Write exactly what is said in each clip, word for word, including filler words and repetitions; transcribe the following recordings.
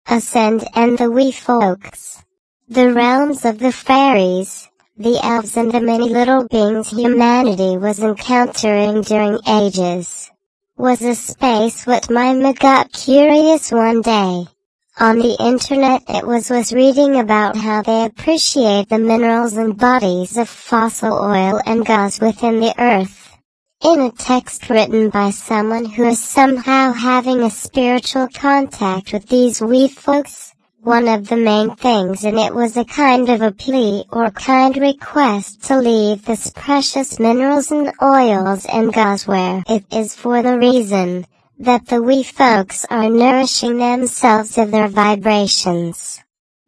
Ascend and the wee folks. The realms of the fairies, the elves and the many little beings humanity was encountering during ages. Was a space what Mima got curious one day. On the internet it was was reading about how they appreciate the minerals and bodies of fossil oil and gas within the earth. In a text written by someone who is somehow having a spiritual contact with these wee folks, one of the main things in it was a kind of a plea or kind request to leave this precious minerals and oils and gas where it is for the reason that the wee folks are nourishing themselves of their vibrations.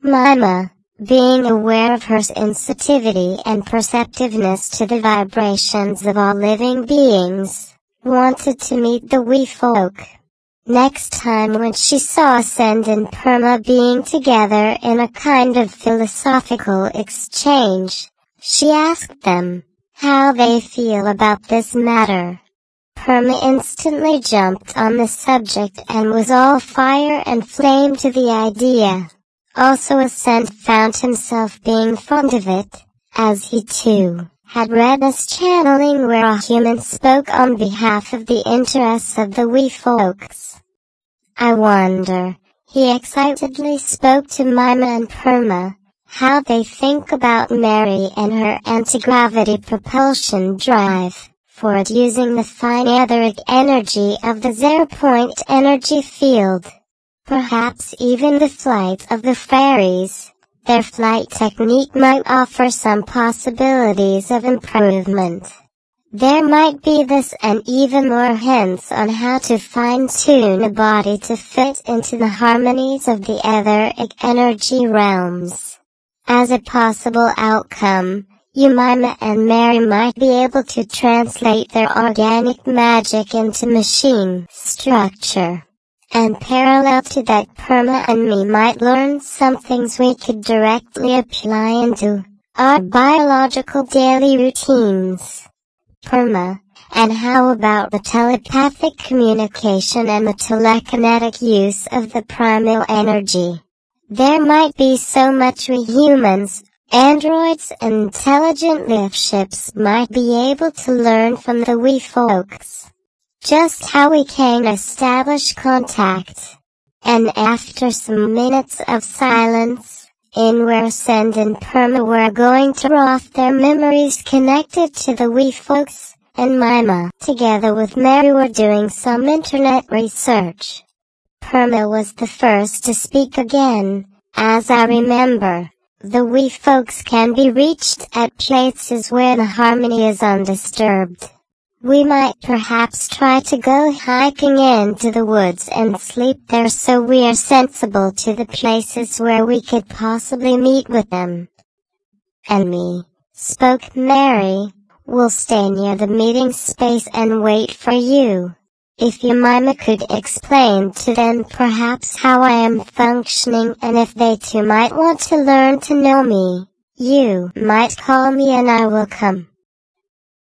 Mima, being aware of her sensitivity and perceptiveness to the vibrations of all living beings, wanted to meet the wee folk. Next time when she saw Ascend and Perma being together in a kind of philosophical exchange, she asked them how they feel about this matter. Perma instantly jumped on the subject and was all fire and flame to the idea. Also Ascend found himself being fond of it, as he too had read this channeling where a human spoke on behalf of the interests of the wee folks. I wonder, he excitedly spoke to Mima and Perma, how they think about Mary and her anti-gravity propulsion drive, for it using the fine etheric energy of the zero-point energy field. Perhaps even the flight of the fairies, their flight technique might offer some possibilities of improvement. There might be this and even more hints on how to fine-tune a body to fit into the harmonies of the etheric energy realms. As a possible outcome, Mima and Mary might be able to translate their organic magic into machine structure. And parallel to that, Perma and me might learn some things we could directly apply into our biological daily routines. Perma, and how about the telepathic communication and the telekinetic use of the primal energy? There might be so much we humans, androids and intelligent lift ships might be able to learn from the wee folks. Just how we can establish contact. And after some minutes of silence, in where Ascend and Perma were going to off their memories connected to the wee folks, and Mima, together with Mary, were doing some internet research. Perma was the first to speak again. As I remember, the wee folks can be reached at places where the harmony is undisturbed. We might perhaps try to go hiking into the woods and sleep there so we are sensible to the places where we could possibly meet with them. And me, spoke Mary, will stay near the meeting space and wait for you. If you Mima could explain to them perhaps how I am functioning and if they too might want to learn to know me, you might call me and I will come.